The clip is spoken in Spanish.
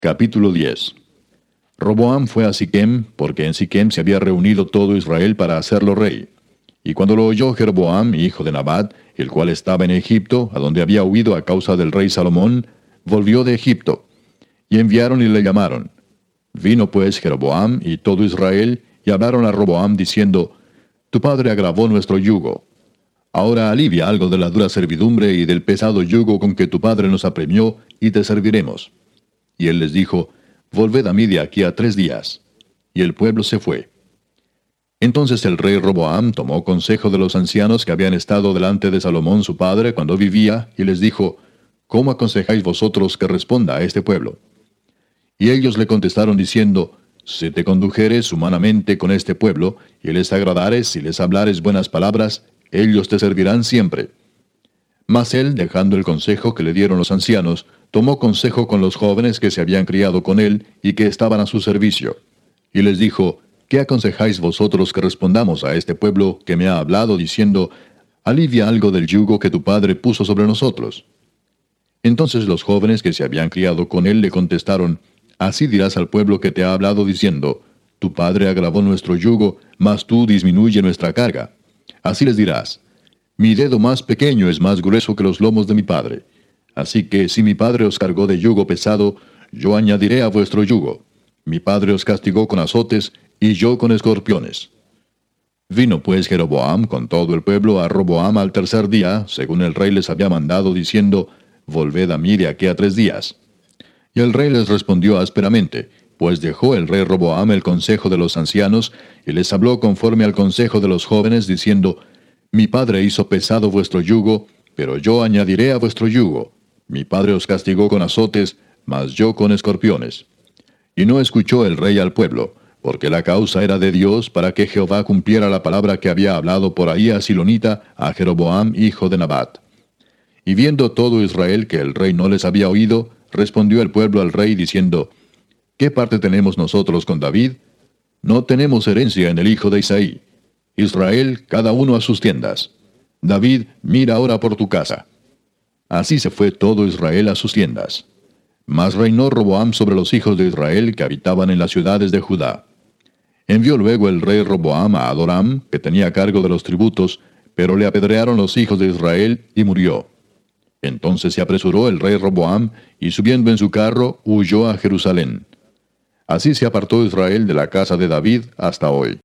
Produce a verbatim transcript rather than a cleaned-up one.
Capítulo diez. Roboam fue a Siquem, porque en Siquem se había reunido todo Israel para hacerlo rey. Y cuando lo oyó Jeroboam, hijo de Nabat, el cual estaba en Egipto, a donde había huido a causa del rey Salomón, volvió de Egipto. Y enviaron y le llamaron. Vino pues Jeroboam y todo Israel, y hablaron a Roboam diciendo, Tu padre agravó nuestro yugo. Ahora alivia algo de la dura servidumbre y del pesado yugo con que tu padre nos apremió, y te serviremos. Y él les dijo, Volved a mí de aquí a tres días. Y el pueblo se fue. Entonces el rey Roboam tomó consejo de los ancianos que habían estado delante de Salomón su padre cuando vivía, y les dijo, ¿Cómo aconsejáis vosotros que responda a este pueblo? Y ellos le contestaron diciendo, Si te condujeres humanamente con este pueblo, y les agradares y les hablares buenas palabras, ellos te servirán siempre. Mas él, dejando el consejo que le dieron los ancianos, tomó consejo con los jóvenes que se habían criado con él y que estaban a su servicio. Y les dijo, ¿Qué aconsejáis vosotros que respondamos a este pueblo que me ha hablado diciendo, alivia algo del yugo que tu padre puso sobre nosotros? Entonces los jóvenes que se habían criado con él le contestaron, Así dirás al pueblo que te ha hablado diciendo, Tu padre agravó nuestro yugo, mas tú disminuye nuestra carga. Así les dirás, Mi dedo más pequeño es más grueso que los lomos de mi padre. Así que si mi padre os cargó de yugo pesado, yo añadiré a vuestro yugo. Mi padre os castigó con azotes, y yo con escorpiones. Vino pues Jeroboam con todo el pueblo a Roboam al tercer día, según el rey les había mandado, diciendo, Volved a mí de aquí a tres días. Y el rey les respondió ásperamente, pues dejó el rey Roboam el consejo de los ancianos, y les habló conforme al consejo de los jóvenes, diciendo, Mi padre hizo pesado vuestro yugo, pero yo añadiré a vuestro yugo. Mi padre os castigó con azotes, mas yo con escorpiones. Y no escuchó el rey al pueblo, porque la causa era de Dios, para que Jehová cumpliera la palabra que había hablado por ahí a Silonita, a Jeroboam, hijo de Nabat. Y viendo todo Israel que el rey no les había oído, respondió el pueblo al rey, diciendo, ¿Qué parte tenemos nosotros con David? No tenemos herencia en el hijo de Isaí. Israel, cada uno a sus tiendas. David, mira ahora por tu casa. Así se fue todo Israel a sus tiendas. Mas reinó Roboam sobre los hijos de Israel que habitaban en las ciudades de Judá. Envió luego el rey Roboam a Adoram, que tenía cargo de los tributos, pero le apedrearon los hijos de Israel, y murió. Entonces se apresuró el rey Roboam, y subiendo en su carro, huyó a Jerusalén. Así se apartó Israel de la casa de David hasta hoy.